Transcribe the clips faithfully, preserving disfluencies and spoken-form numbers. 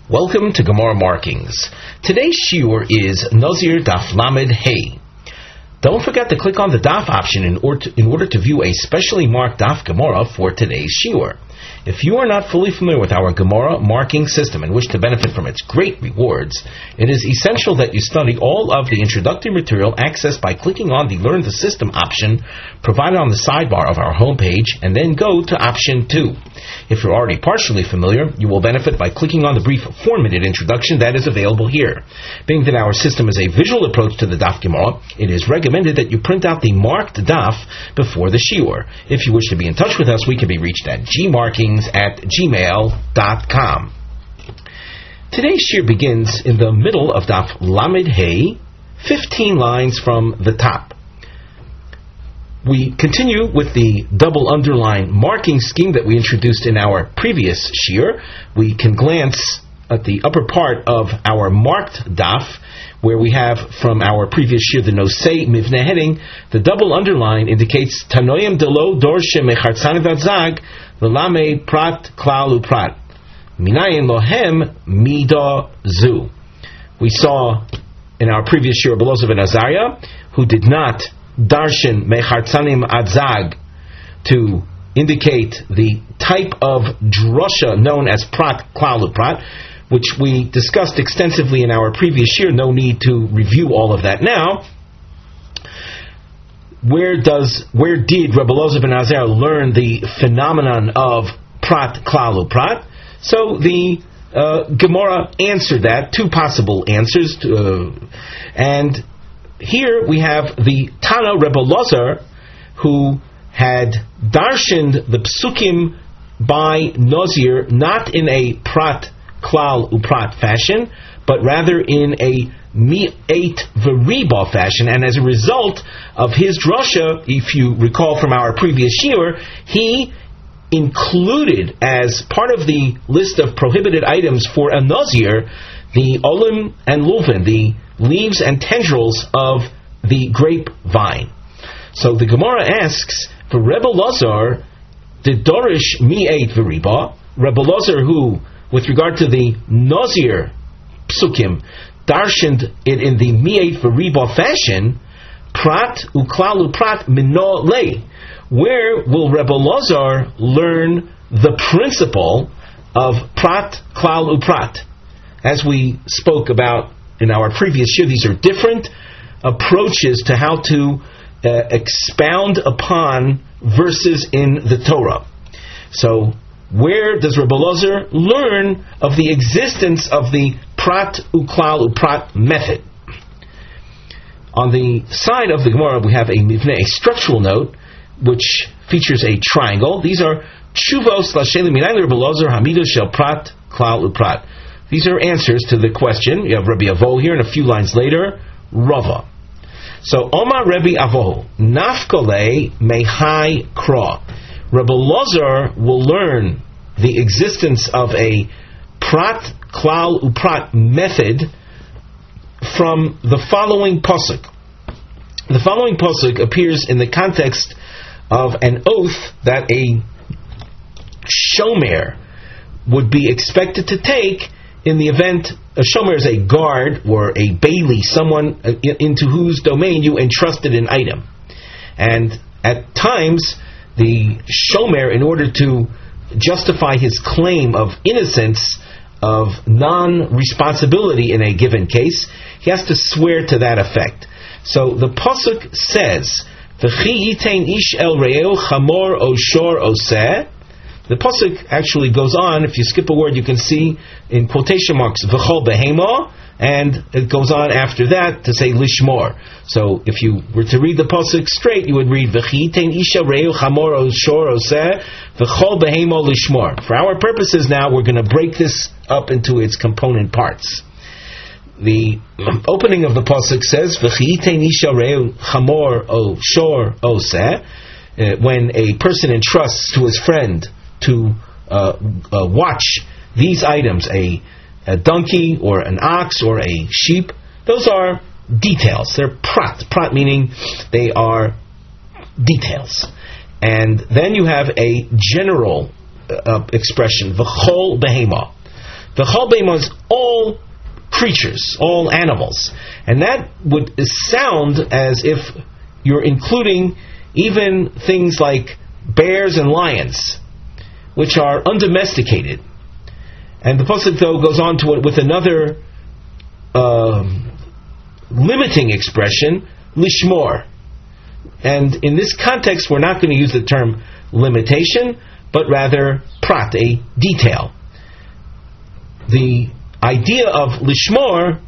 Welcome to Gemara Markings. Today's shiur is Nazir Daf Lamed Hey. Don't forget to click on the Daf option in order to, in order to view a specially marked Daf Gemara for today's shiur. If you are not fully familiar with our Gemara marking system and wish to benefit from its great rewards, it is essential that you study all of the introductory material accessed by clicking on the Learn the System option provided on the sidebar of our homepage, and then go to option two. If you're already partially familiar, you will benefit by clicking on the brief four-minute introduction that is available here. Being that our system is a visual approach to the Daf Gemara, it is recommended that you print out the marked Daf before the shiur. If you wish to be in touch with us, we can be reached at gmarkings at gmail dot com. Today's shiur begins in the middle of Daf Lamed Hey, fifteen lines from the top. We continue with the double underline marking scheme that we introduced in our previous shiur. We can glance at the upper part of our marked daf, where we have from our previous shiur the Nosei Mivneh heading. The double underline indicates Tanoyim Delo Dorshe Mechartzan Vadzag V'Lame Prat Klal Uprat Minayin Lohem Mida Zu. We saw in our previous shiur Belozov and Azariah, who did not darshan mechartzanim adzag to indicate the type of drasha known as prat klal uprat, which we discussed extensively in our previous year. No need to review all of that now. Where does where did Rebbe Elazar ben Azariah learn the phenomenon of prat klal uprat? So the uh, Gemara answered that, two possible answers, to, uh, and here we have the Tana Rebbe Elazar, who had darshaned the psukim by Nazir not in a prat klal uprat fashion, but rather in a mi'et v'riba fashion, and as a result of his drasha, if you recall from our previous shiur, he included as part of the list of prohibited items for a Nazir the olim and luvin, the leaves and tendrils of the grapevine. So the Gemara asks, for Rebbe Elazar, the Dorish mi'et v'riba, Rebbe Elazar, who, with regard to the Nazir psukim, darshaned it in the mi'et v'riba fashion, prat uklal uprat mino lei. Where will Rebbe Elazar learn the principle of prat klal uprat? As we spoke about in our previous year, these are different approaches to how to uh, expound upon verses in the Torah. So, where does Rebbe Elazar learn of the existence of the prat uklal uprat method? On the side of the Gemara, we have a mivneh, a structural note, which features a triangle. These are tshuvos l'shelim minayin Rebbe Elazar hamidah shel prat klal uprat. These are answers to the question. You have Rabbi Avoh here, and a few lines later, Rava. So, Omar Rabbi Avoh, Nafkale Mehai Kra. Rabbi Elazar will learn the existence of a Prat Klal Uprat method from the following pasuk. The following pasuk appears in the context of an oath that a shomer would be expected to take in the event a shomer is a guard or a bailey, someone into whose domain you entrusted an item. And at times, the shomer, in order to justify his claim of innocence, of non-responsibility in a given case, he has to swear to that effect. So the pasuk says, "V'chi yitain ish el re'eu chamor o shor oseh." The pasuk actually goes on. If you skip a word, you can see in quotation marks v'chol behema, and it goes on after that to say lishmor. So if you were to read the pasuk straight, you would read v'chitein isha reu chamor o shor oseh v'chol behema lishmor. For our purposes now, we're going to break this up into its component parts. The opening of the pasuk says v'chitein isha reu chamor o shor oseh. When a person entrusts to his friend to uh, uh, watch these items, a, a donkey or an ox or a sheep, those are details. They're prat. Prat meaning they are details. And then you have a general uh, expression, v'chol behema. V'chol beimah is all creatures, all animals. And that would sound as if you're including even things like bears and lions, which are undomesticated. And the pasuk though goes on to it with another um, limiting expression, lishmor. And in this context, we're not going to use the term limitation, but rather prat, a detail. The idea of lishmor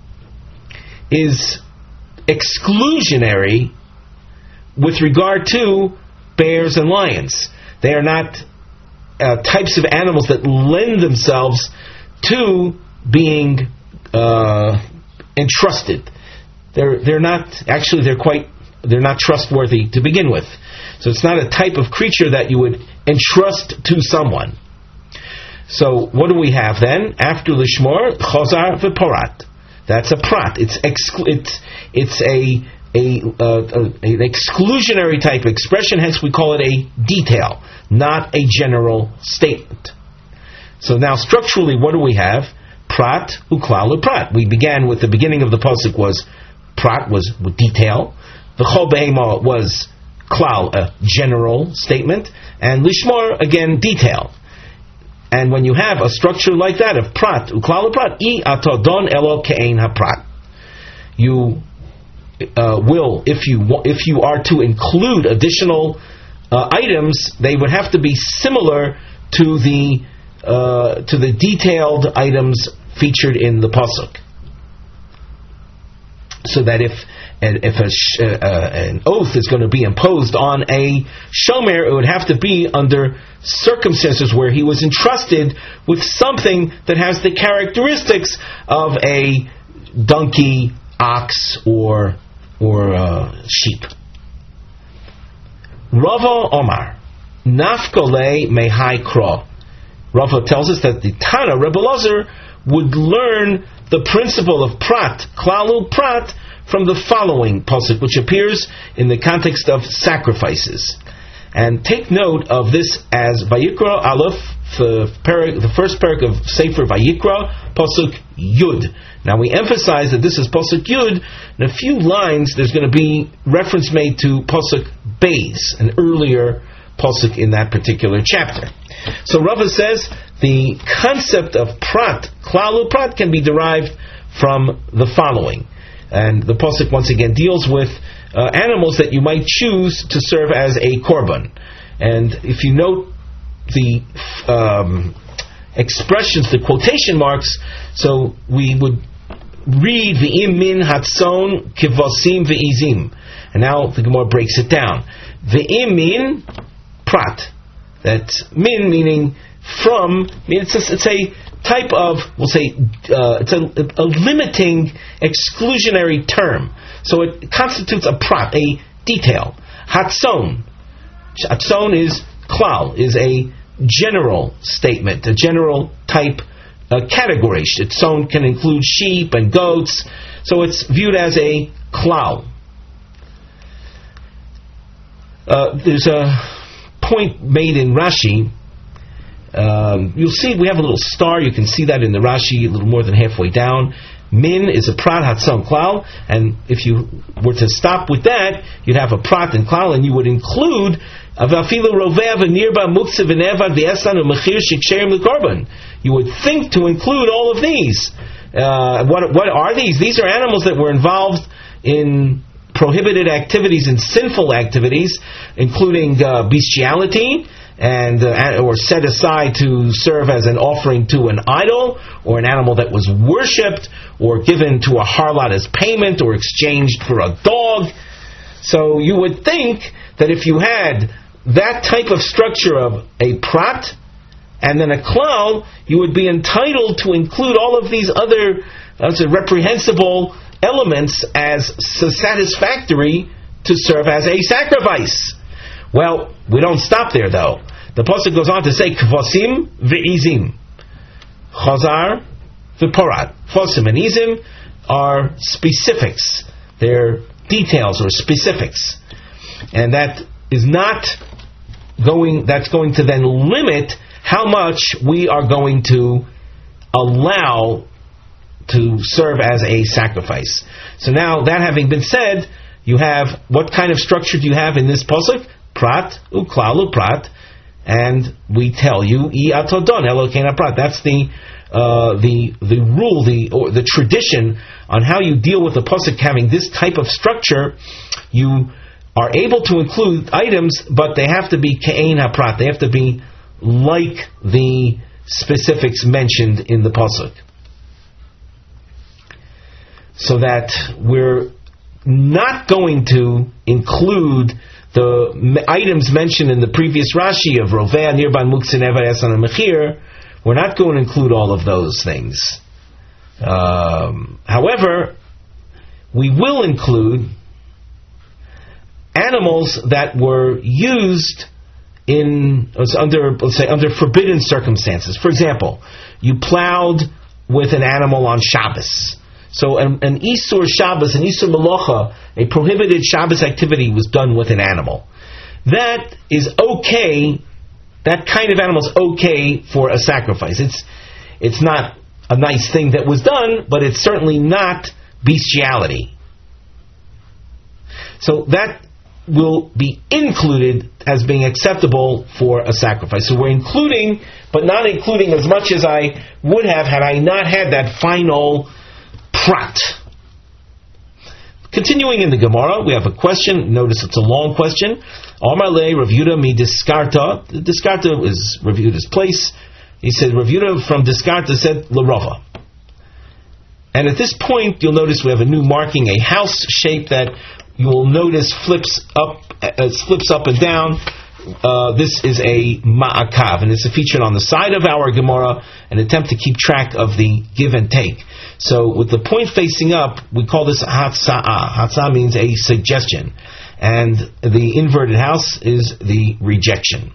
is exclusionary with regard to bears and lions. They are not uh, types of animals that lend themselves to being uh, entrusted. They're they're not actually they're quite they're not trustworthy to begin with. So it's not a type of creature that you would entrust to someone. So what do we have then? After lishmor, chazar v'porat. That's a prat. It's exclu- it's it's a a, uh, a an exclusionary type expression. Hence, we call it a detail, not a general statement. So now, structurally, what do we have? Prat uklal prat. We began with the beginning of the pasuk was prat was with detail. The chol behema was klal, a general statement, and lishmor again detail. And when you have a structure like that of prat, uklal prat, I atodon elo ke'ein haprat. You uh, will, if you if you are to include additional uh, items, they would have to be similar to the uh, to the detailed items featured in the pasuk. So that if if a, uh, an oath is going to be imposed on a shomer, it would have to be under circumstances where he was entrusted with something that has the characteristics of a donkey, ox, or or uh, sheep. Rava Omar, Nafkole Mehai Kro. Rava tells us that the Tana, Rebbe Elazar, would learn the principle of prat, klalu prat, from the following pasuk, which appears in the context of sacrifices. And take note of this as Vayikra Aleph, the, parak, the first parak of Sefer Vayikra, pasuk Yud. Now we emphasize that this is pasuk Yud. In a few lines, there's going to be reference made to pasuk Beis, an earlier pasuk in that particular chapter. So Rava says the concept of prat, klalu prat, can be derived from the following. And the pasuk once again deals with uh, animals that you might choose to serve as a korban. And if you note the um, expressions, the quotation marks, so we would read V'im min hatson kivosim ve'izim. And now the Gemara breaks it down. V'im min prat. That's min meaning from. I mean, it's a, it's a type of, we'll say, uh, it's a, a limiting, exclusionary term. So it constitutes a prat, a detail. Hatson. Hatson is klal, is a general statement, a general type uh, category. Hatson can include sheep and goats, so it's viewed as a klal. Uh, there's a point made in Rashi. Um, you'll see we have a little star. You can see that in the Rashi, a little more than halfway down. Min is a prat hatzon klal, and if you were to stop with that, you'd have a prat and klal, and you would include avafilu roveh v'nirba muktzeh v'nevad v'esan u'mechir shiksherim l'korban. You would think to include all of these. Uh, what what are these? These are animals that were involved in prohibited activities and sinful activities, including uh, bestiality, and uh, or set aside to serve as an offering to an idol, or an animal that was worshipped, or given to a harlot as payment, or exchanged for a dog. So you would think that if you had that type of structure of a prat and then a klal, you would be entitled to include all of these other uh, reprehensible elements as satisfactory to serve as a sacrifice. Well, we don't stop there though. The pasuk goes on to say kvasim ve'izim, chazar ve'porat. Kvasim and izim are specifics; they're details or specifics, and that is not going. That's going to then limit how much we are going to allow to serve as a sacrifice. So now, that having been said, you have, what kind of structure do you have in this pasuk? Prat, uklal, uprat, and we tell you, I atodon Elokein prat. That's the uh, the the rule, the or the tradition on how you deal with a pasuk having this type of structure. You are able to include items, but they have to be ke'ein haprat. They have to be like the specifics mentioned in the pasuk, so that we're not going to include the m- items mentioned in the previous Rashi of Rovea, Nirban, Muktzin, Eva, Esan, and Mechir. We're not going to include all of those things. Um, however, we will include animals that were used in under, let's say, under forbidden circumstances. For example, you plowed with an animal on Shabbos. So an, an Isur Shabbos, an Isur Melocha, a prohibited Shabbos activity was done with an animal. That is okay, that kind of animal is okay for a sacrifice. It's it's not a nice thing that was done, but it's certainly not bestiality. So that will be included as being acceptable for a sacrifice. So we're including, but not including as much as I would have had I not had that final prat. Continuing in the Gemara, we have a question. Notice it's a long question. Amar le Rav Yehuda mi Diskarta. Diskarta is Rav Yehuda's place. He said, Rav Yehuda from Diskarta said L'Rava. And at this point, you'll notice we have a new marking, a house shape that you will notice flips up, uh, flips up and down. Uh, this is a ma'akav, and it's featured on the side of our Gemara, an attempt to keep track of the give and take. So with the point facing up, we call this hatza'ah. Hatza'ah means a suggestion, and the inverted house is the rejection.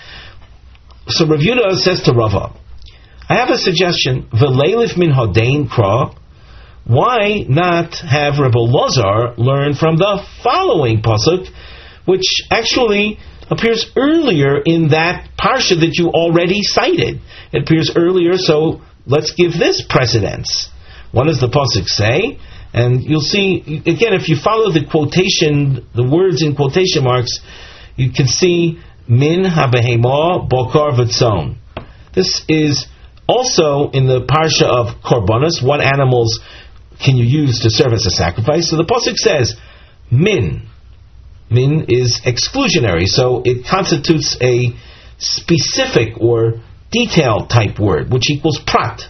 So Rav Yehuda says to Rava, I have a suggestion. V'leilif min hodein kra. Why not have Rebbe Lazar learn from the following pasuk, which actually appears earlier in that parsha that you already cited? It appears earlier, so let's give this precedence. What does the pasuk say? And you'll see, again, if you follow the quotation, the words in quotation marks, you can see min habehema bokar v'tzon. This is also in the parsha of Korbanos. What animals can you use to serve as a sacrifice? So the pasuk says min. Min is exclusionary, so it constitutes a specific or detailed type word, which equals prat.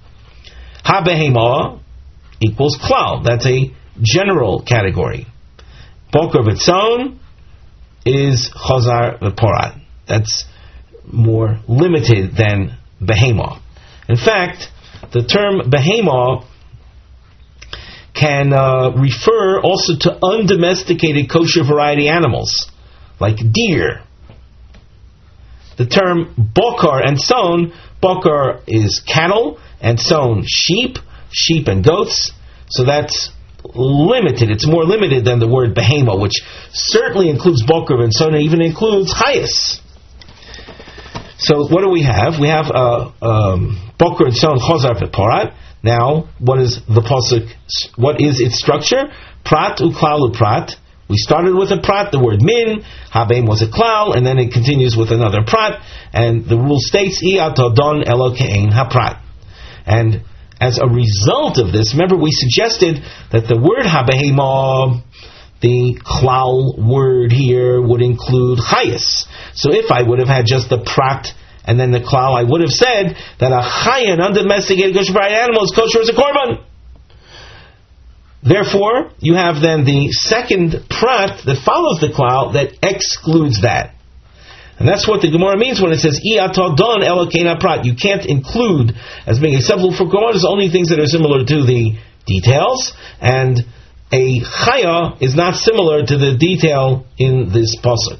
Ha-behema equals klal. That's a general category. Boker v'tzon is chazar v'porat. That's more limited than behema. In fact, the term behema can uh, refer also to undomesticated kosher variety animals, like deer. The term bokar and son, bokar is cattle, and son sheep, sheep and goats. So that's limited. It's more limited than the word behema, which certainly includes bokar and son, and even includes chayas. So what do we have? We have uh, um, bokar and son chazar v'porat. Now, what is the pasuk? What is its structure? Prat uklal uprat. We started with a prat, the word min. Habeim was a klal, and then it continues with another prat. And the rule states, I atodon Elokein haprat. And as a result of this, remember we suggested that the word habehema, the klal word here, would include chayas. So if I would have had just the prat and then the klal, I would have said that a chaya, an undomesticated kosher variety animal, is kosher as a korban. Therefore, you have then the second prat that follows the klal that excludes that. And that's what the Gemara means when it says, I atodon Elokein haprat. You can't include as being acceptable for korban only things that are similar to the details, and a chaya is not similar to the detail in this pasuk.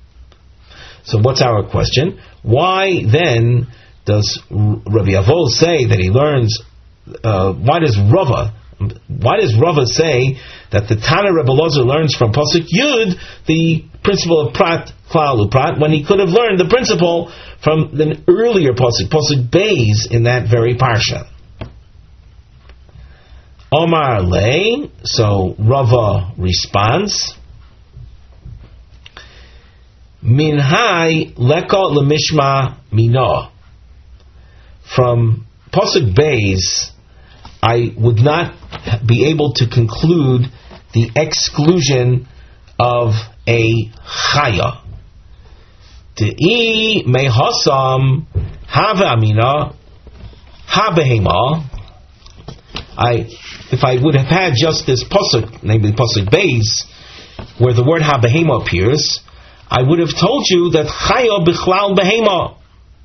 So what's our question? Why then does Rabbi Avoz say that he learns, uh, why does Rava Why does Rava say that the Tana Rebbe Elazar learns from Pasuk Yud the principle of Prat, Klal Uprat, when he could have learned the principle from the earlier Pasuk, Pasuk Beis, in that very Parsha? Omar Le, so Rava responds, Min hai leko lemishma mino. From Pasuk Beis, I would not be able to conclude the exclusion of a chaya. De'i mehasam have amina habehema. I, if I would have had just this pasuk, namely Pasuk Beis, where the word habehema appears, I would have told you that chaya bichlal behema.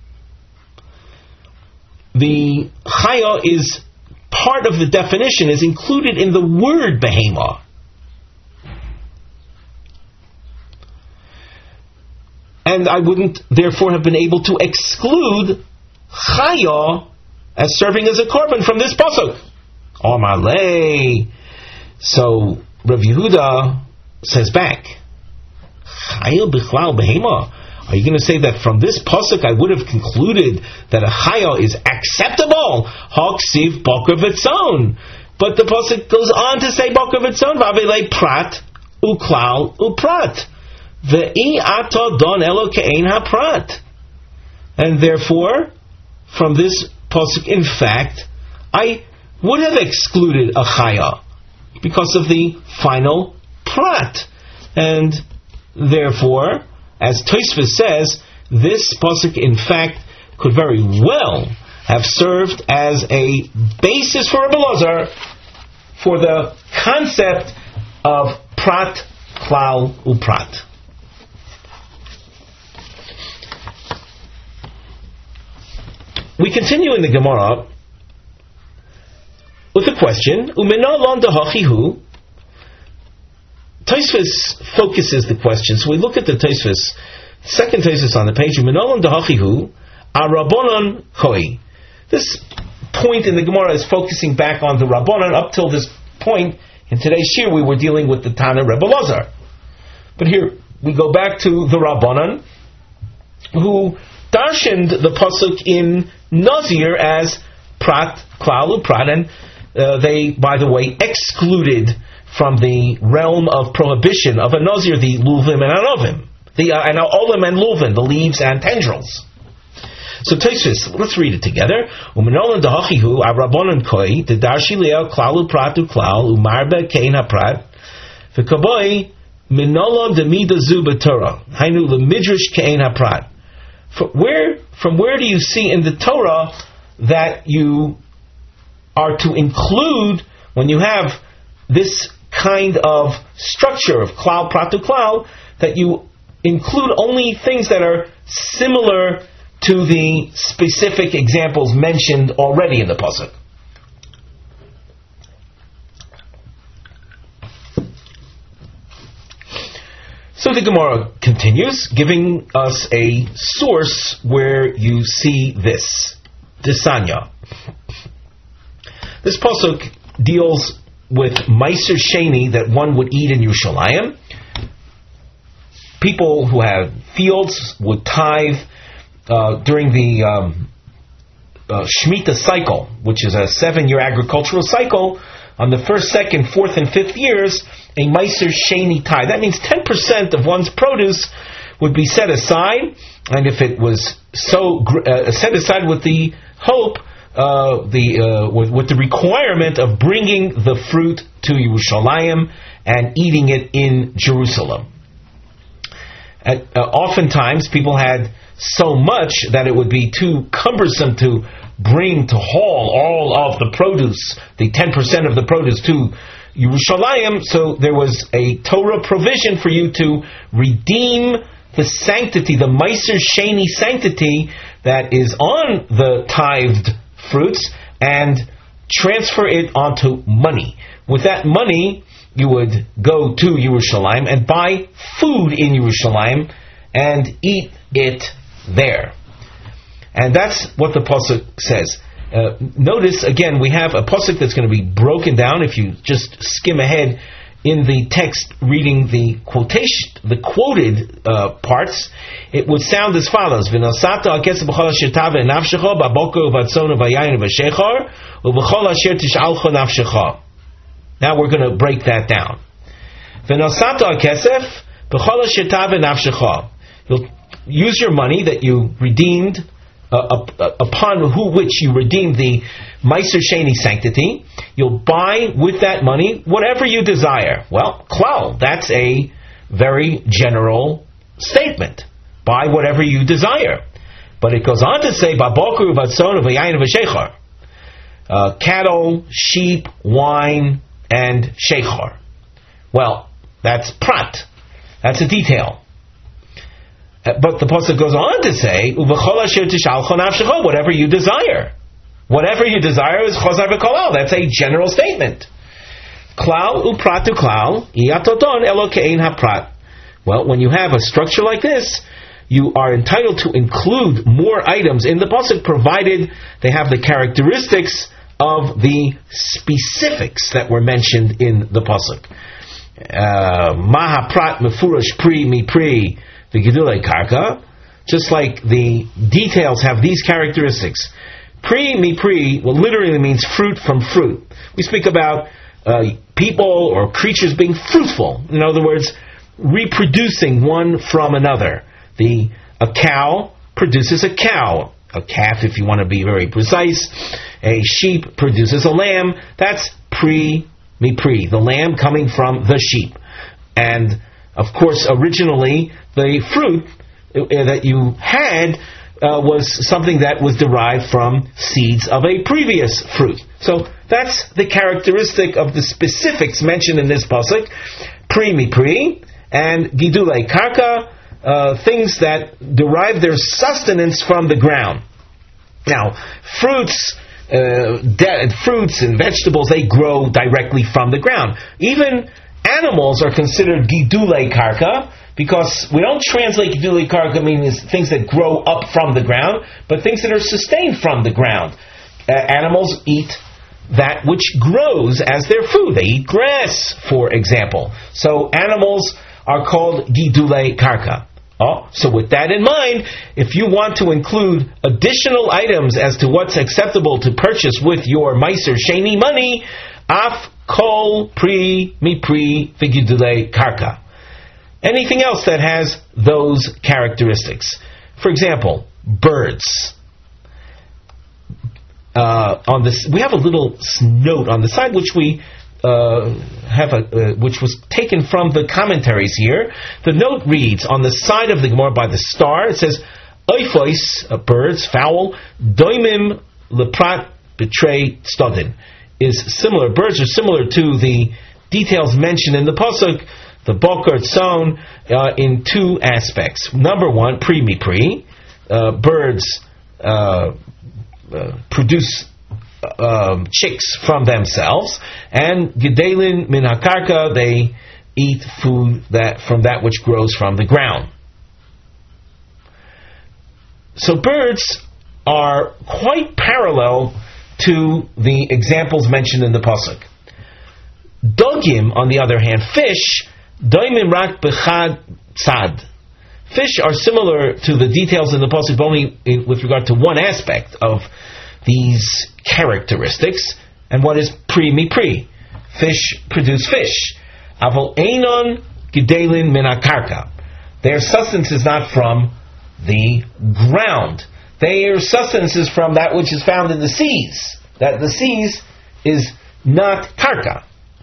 The chaya is part of the definition, is included in the word behema. And I wouldn't therefore have been able to exclude chaya as serving as a korban from this pasuk. Omar lei. So Rav Yehuda says back, chaya bichlal behema. Are you going to say that from this pasuk I would have concluded that a chaya is acceptable? Haksiv boker v'tzon. But the pasuk goes on to say boker v'tzon v'avelei prat uklal uprat ve'i ato don elo ke'ein haprat. And therefore, from this pasuk, in fact, I would have excluded a chaya because of the final prat, and therefore, as Tosfos says, this pasuk, in fact, could very well have served as a basis for Rebbe Elazar for the concept of prat, klal, uprat. We continue in the Gemara with a question. Umena lon dahachihu. Tosfos focuses the question. So we look at the Tosfos, second Tosfos on the page. Umena lon dahachihu arabonon koi. This point in the Gemara is focusing back on the Rabbanon. Up till this point in today's shir, we were dealing with the Tana Rebbe Elazar. But here we go back to the Rabbanon, who darshaned the pasuk in Nazir as prat, klal, uprat, and uh, they, by the way, excluded from the realm of prohibition of a Nazir the luvim and anovim, the uh, and olim and luvim, the leaves and tendrils. So Tosfos, let's read it together. Umenolan dahachihu arabonon koi the darshi leo klal uprat uklal umarbe kein haprat v'kaboi minolam demida zu b'torah hainu lemidrash kein haprat. Where, from where do you see in the Torah that you are to include, when you have this kind of structure of klal, prat, uklal, that you include only things that are similar to the specific examples mentioned already in the pasuk? So the Gemara continues, giving us a source where you see this. Desanya. This pasuk deals with Meiser Sheni that one would eat in Yerushalayim. People who have fields would tithe uh, during the um, uh, Shemitah cycle, which is a seven-year agricultural cycle. On the first, second, fourth, and fifth years, a Meiser Sheni tithe. That means ten percent of one's produce would be set aside, and if it was so uh, set aside with the hope, uh, the uh, with, with the requirement of bringing the fruit to Yerushalayim and eating it in Jerusalem. At, uh, oftentimes, people had so much that it would be too cumbersome to bring, to haul all of the produce, the ten percent of the produce to Yerushalayim, so there was a Torah provision for you to redeem the sanctity, the Meiser Sheni sanctity that is on the tithed fruits, and transfer it onto money. With that money, you would go to Yerushalayim and buy food in Yerushalayim and eat it there. And that's what the pasuk says. Uh, notice, again, we have a pasuk that's going to be broken down. If you just skim ahead in the text, reading the quotation, the quoted uh, parts, it would sound as follows: "V'nosata al kesef b'chol asher tave nafshecha b'boker u'vatzon u'vayayin u'vashechar u'b'chol asher tish'alcha nafshecha." Now we're going to break that down. V'nosata al kesef b'chol asher tave nafshecha. You'll use your money that you redeemed. Uh, uh, upon who which you redeem the Meiser Sheni sanctity, you'll buy with that money whatever you desire. Well, klal, that's a very general statement. Buy whatever you desire. But it goes on to say, Baboku vatzon v'yayin v'shechar. Cattle, sheep, wine, and shechar. Well, that's prat. That's a detail. But the pasuk goes on to say, "Uvechol asher tishalcha nafshecha," whatever you desire. Whatever you desire is chazar v'kolal. That's a general statement. Klal upratu klal iyatodon elo ke'ein haprat. Well, when you have a structure like this, you are entitled to include more items in the pasuk, provided they have the characteristics of the specifics that were mentioned in the pasuk. Maha prat mefurash pri mi pri. The Gidulei Karka, just like the details have these characteristics. Pri mi pri, well, literally means fruit from fruit. We speak about uh, people or creatures being fruitful. In other words, reproducing one from another. The a cow produces a cow. A calf, if you want to be very precise. A sheep produces a lamb. That's pri mi pri, the lamb coming from the sheep. And of course, originally, the fruit that you had uh, was something that was derived from seeds of a previous fruit. So that's the characteristic of the specifics mentioned in this pasuk. Pri mi pri and gidulei karka, uh, things that derive their sustenance from the ground. Now, fruits, uh, de- fruits and vegetables, they grow directly from the ground. Even animals are considered gidulei karka, because we don't translate gidulei karka meaning things that grow up from the ground, but things that are sustained from the ground. Uh, animals eat that which grows as their food. They eat grass, for example. So animals are called gidulei karka. Oh, so with that in mind, if you want to include additional items as to what's acceptable to purchase with your Meiser Sheni money, af kol pri mi pri v'gidulei karka. Anything else that has those characteristics. For example, birds. Uh, on this, we have a little note on the side which we uh, have, a, uh, which was taken from the commentaries here. The note reads on the side of the Gemara by the star. It says, "Oifos, uh, birds, fowl, doimim leprat betray stodin," is similar. Birds are similar to the details mentioned in the pasuk. The boker tzon uh, in two aspects. Number one, pri mi pri. Uh, birds uh, uh, produce uh, chicks from themselves, and gedelin min hakarka, they eat food that from that which grows from the ground. So birds are quite parallel to the examples mentioned in the pasuk. Dogim, on the other hand, fish. Doimim rak bechad tzad. Fish are similar to the details in the pasuk, only in, with regard to one aspect of these characteristics. And what is pri mi pri? Fish produce fish. Aval einon gidelin min hakarka. Their sustenance is not from the ground. Their sustenance is from that which is found in the seas. That the seas is not karka.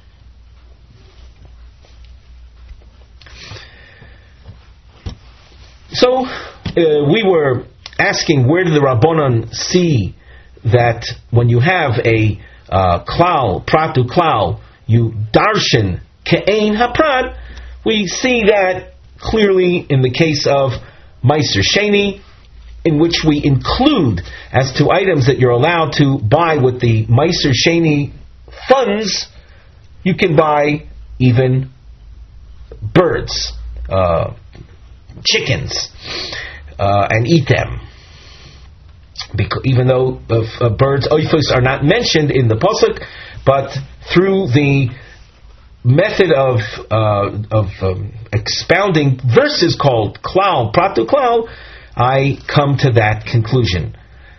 So, uh, we were asking, where did the Rabbanon see that when you have a uh, klal, pratu klal, you darshan ke'ein haprat? We see that clearly in the case of Meiser Sheni, in which we include as to items that you're allowed to buy with the Meiser Sheni funds, you can buy even birds, uh, chickens, uh, and eat them. because, even though uh, uh, birds oifos are not mentioned in the pasuk, but through the method of uh, of um, expounding verses called klal, prat uklal, I come to that conclusion.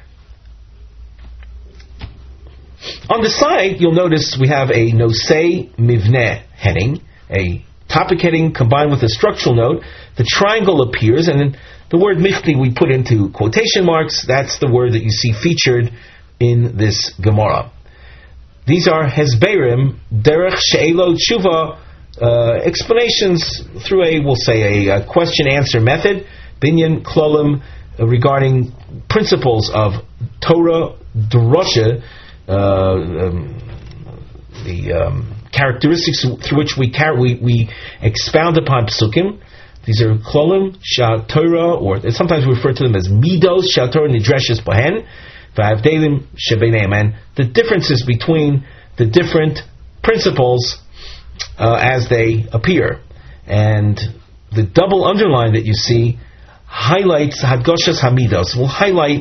On the side, you'll notice we have a nosei mivneh heading, a topic heading combined with a structural note. The triangle appears, and then the word mifti we put into quotation marks. That's the word that you see featured in this Gemara. These are hesberim, derech she'elo tshuva, uh, explanations through a, we'll say, a, a question-answer method, binyan klolim, uh, regarding principles of Torah, drosha, uh, um, the um, characteristics through which we, car- we we expound upon psukim. These are klolim, shah Torah, or sometimes we refer to them as midos, shah Torah nidreshes bohen, v'avdelim shebeneim, and the differences between the different principles uh, as they appear. And the double underline that you see highlights hadgoshas hamidos, will highlight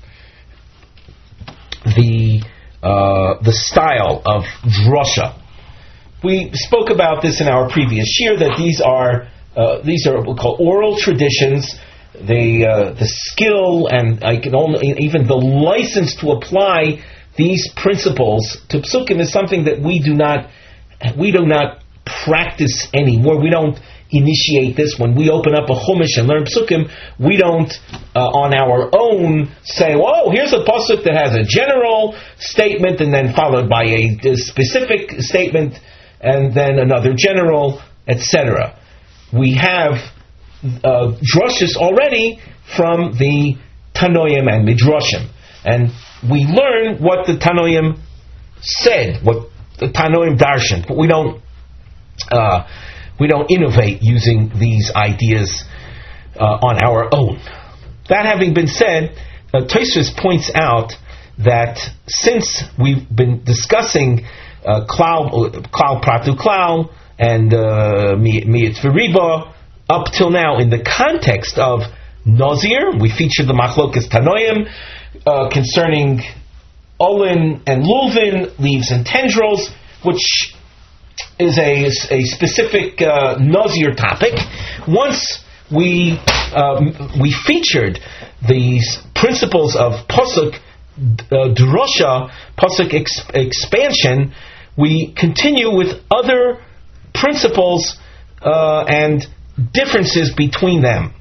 the uh, the style of drosha. We spoke about this in our previous year, that these are uh, these are what we call oral traditions. The uh, the skill and I can only even the license to apply these principles to psukim is something that we do not we do not practice anymore. We don't initiate this when we open up a chumash and learn psukim. We don't uh, on our own say, "Oh, here's a pasuk that has a general statement and then followed by a, a specific statement and then another general, et cetera" We have uh, droshes already from the Tanoim and Midrashim, and we learn what the Tanoim said, what the Tanoim darshan, but we don't uh, we don't innovate using these ideas uh, on our own. That having been said, uh, Tosfos points out that since we've been discussing uh, klal, klal pratu klal, and Mi'it uh, V'riba, up till now in the context of Nazir, we featured the Machlokas Tanoim uh, concerning Olin and Lulvin, leaves and tendrils, which is a, a specific uh, Nazir topic. Once we um, we featured these principles of Pasuk uh, Drosha, Pasuk ex- expansion, we continue with other principles uh, and differences between them.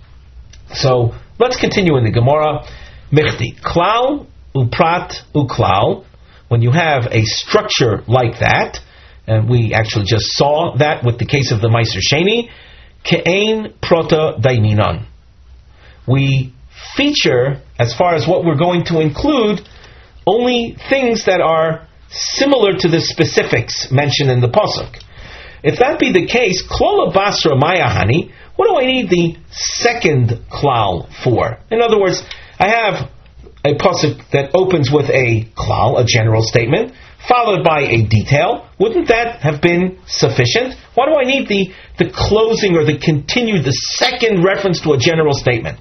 So let's continue in the Gemara. Michti klal uprat uklal. When you have a structure like that, and we actually just saw that with the case of the Meiser Sheni, ke'ein prota daininan. We feature, as far as what we're going to include, only things that are similar to the specifics mentioned in the pasuk. If that be the case, klola basra mayahani, what do I need the second klal for? In other words, I have a pasuk that opens with a klal, a general statement, followed by a detail. Wouldn't that have been sufficient? Why do I need the, the closing or the continued, the second reference to a general statement?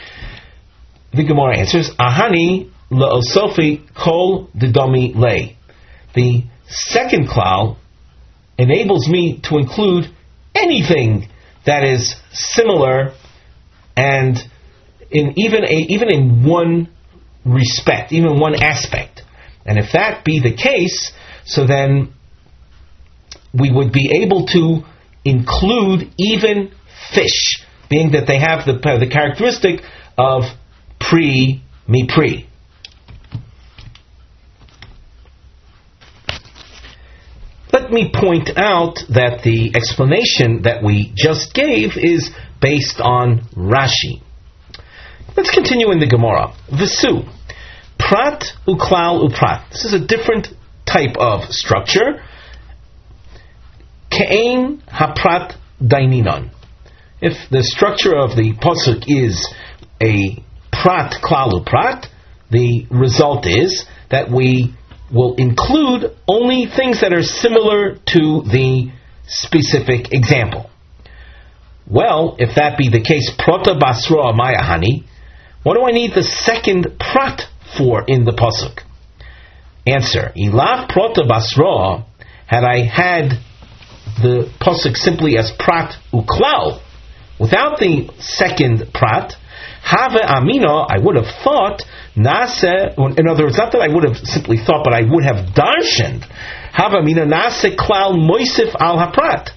The Gemara answers, ahani la'osofi kol didomi lei. The second klal enables me to include anything that is similar and in even a even in one respect, even one aspect. And if that be the case, so then we would be able to include even fish, being that they have the the characteristic of pre mi pre. Let me point out that the explanation that we just gave is based on Rashi. Let's continue in the Gemara. V'su, prat uklal uprat. This is a different type of structure. Ke'ein haprat daininon. If the structure of the pasuk is a prat klal uprat, the result is that we will include only things that are similar to the specific example. Well, if that be the case, prota basra mayahani, What do I need the second prat for in the pasuk? Answer: Ilav prota basra. Had I had the pasuk simply as prat uklal, without the second prat, have amina, I would have thought nase. In other words, not that I would have simply thought, but I would have darshaned. Have amina nase klal moisif al haprat.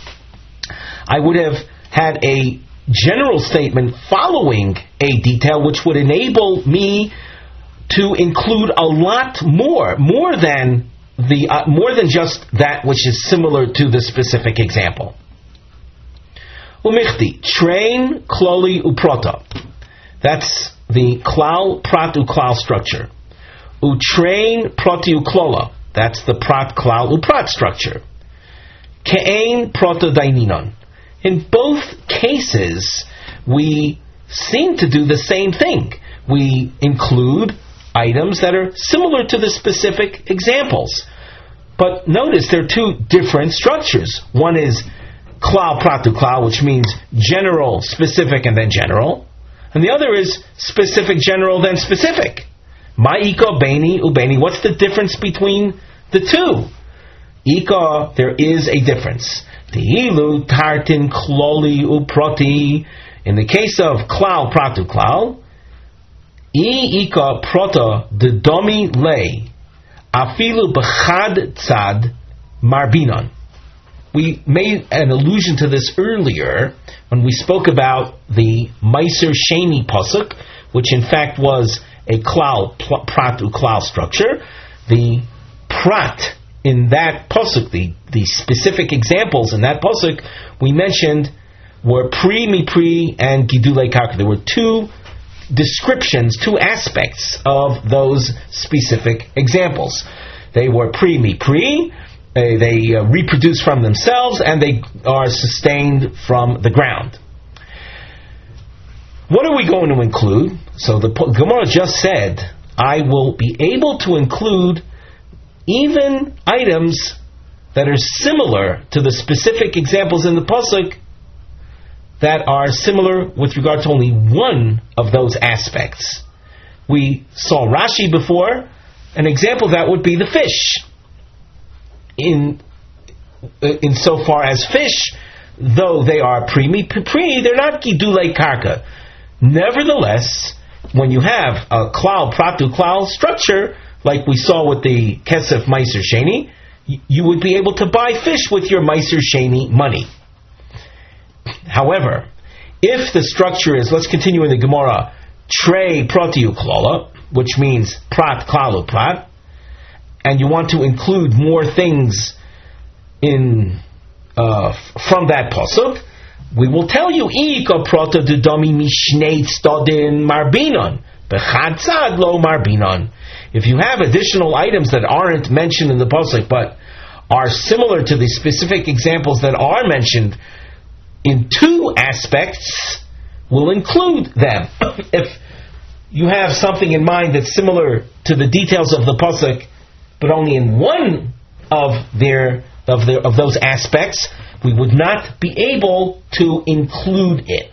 I would have had a general statement following a detail which would enable me to include a lot more, more than the uh, more than just that which is similar to the specific example. Umichti train kloli uprota. That's the klal prat uklal structure. Utrain proti uklola. That's the prat klal uprat structure. Ke'ain prota daininon. In both cases, we seem to do the same thing. We include items that are similar to the specific examples. But notice there are two different structures. One is klal pratu klal, which means general, specific, and then general. And the other is specific, general, then specific. Ma'ika, beni, ubeni. What's the difference between the two? Ika, there is a difference. Ti'ilu tartin kloli uproti. In the case of klal pratu klal, I ika prota de domi lei afilu b'chad tzad marbinon. We made an allusion to this earlier when we spoke about the Meiser Sheni pasuk, which in fact was a klal prat uklal structure. The prat in that pasuk, the, the specific examples in that pasuk we mentioned were pri, mipri, and gidulei karka. There were two descriptions, two aspects of those specific examples. They were pri, mipri, they, they uh, reproduce from themselves, and they are sustained from the ground. What are we going to include? So the Gemara just said, I will be able to include even items that are similar to the specific examples in the pasuk that are similar with regard to only one of those aspects. We saw Rashi before. An example of that would be the fish. In in so far as fish, though they are primi pri, they're not gidulei karka. Nevertheless, when you have a klal pratu klal structure, like we saw with the Kesef Meiser Sheni, you would be able to buy fish with your Meiser Sheni money. However, if the structure is, let's continue in the Gemara, trei proti uklola, which means prat klalu prat, and you want to include more things in uh, from that pasuk, we will tell you ika prota dudami mishnei tzadin marbinon bechad tzad lo marbinon. If you have additional items that aren't mentioned in the pasuk but are similar to the specific examples that are mentioned in two aspects, we'll include them. If you have something in mind that's similar to the details of the pasuk, but only in one of their of their of those aspects, we would not be able to include it.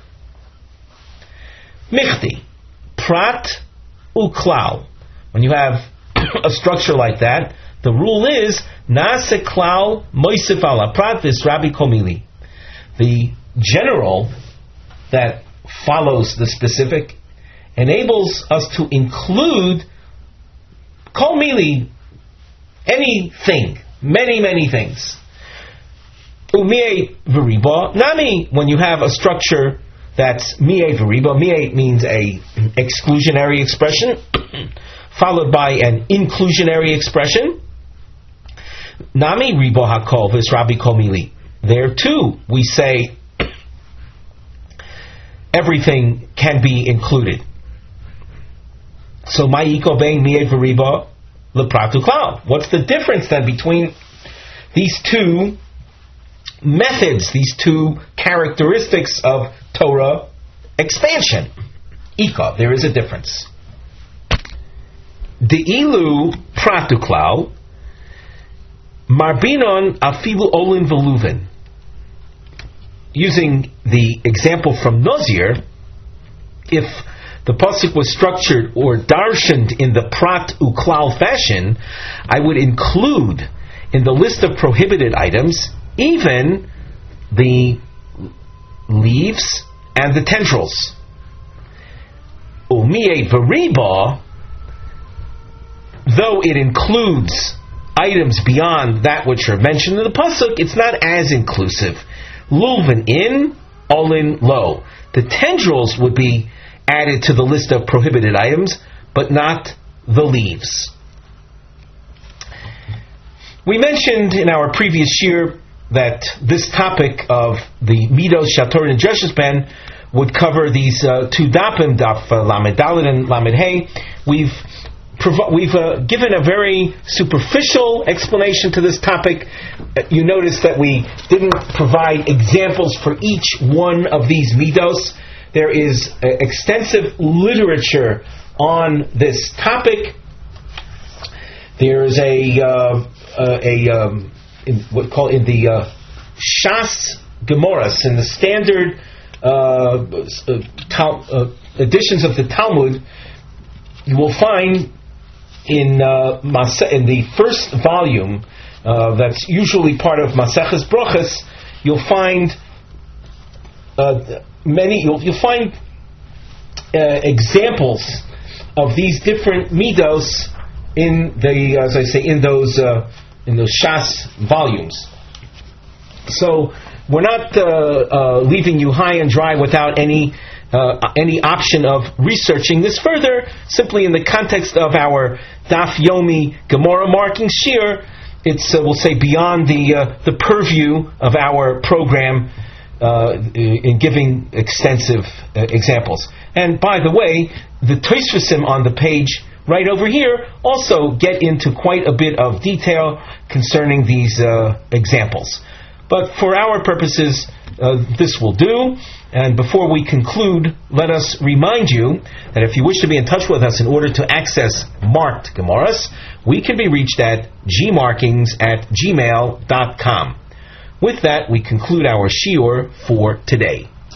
Michti, prat uklal. When you have a structure like that, the rule is nase klal moisif ala prat vis rabbi komili. The general that follows the specific enables us to include kol mili, anything, many, many things. Umie v'riba, nami, when you have a structure that's mie v'riba, mie means a exclusionary expression, followed by an inclusionary expression. Nami riba hakol vis rabbi kol mili. There too, we say everything can be included. So, ma'iko bein mie v'riba lepratu klal. What's the difference then between these two methods, these two characteristics of Torah expansion? Ika, there is a difference. De'ilu pratu klal marbinon afilu olin veluvin. Using the example from Nozir, if the pasuk was structured or darshaned in the prat uklal fashion, I would include in the list of prohibited items even the leaves and the tendrils. Umie veriba, though it includes items beyond that which are mentioned in the pasuk, it's not as inclusive. Lulvin in, olin lo. The tendrils would be added to the list of prohibited items, but not the leaves. We mentioned in our previous year that this topic of the Midos Shator and Dreshes Ben would cover these uh, two dapim, daf uh, Lamed Dalet and Lamed Hey. We've provi- we've uh, given a very superficial explanation to this topic. Uh, you notice that we didn't provide examples for each one of these midos. There is uh, extensive literature on this topic. There's a uh, uh, a um, in what call in the uh, Shas Gemoras, in the standard uh, uh, tal- uh, editions of the Talmud, you will find in uh, Mase- in the first volume, uh, that's usually part of Maseches Brochus, you'll find uh, many. You'll, you'll find uh, examples of these different midos in the, as I say, in those uh, in those Shas volumes. So we're not uh, uh, leaving you high and dry without any uh, any option of researching this further. Simply in the context of our Daf Yomi Gemara marking Shir, it's uh, we'll say beyond the uh, the purview of our program uh, in giving extensive uh, examples. And by the way, the Tosfosim on the page right over here also get into quite a bit of detail concerning these uh, examples. But for our purposes, uh, this will do. And before we conclude, let us remind you that if you wish to be in touch with us in order to access marked Gemaras, we can be reached at gmarkings at gmail dot com. With that, we conclude our shiur for today.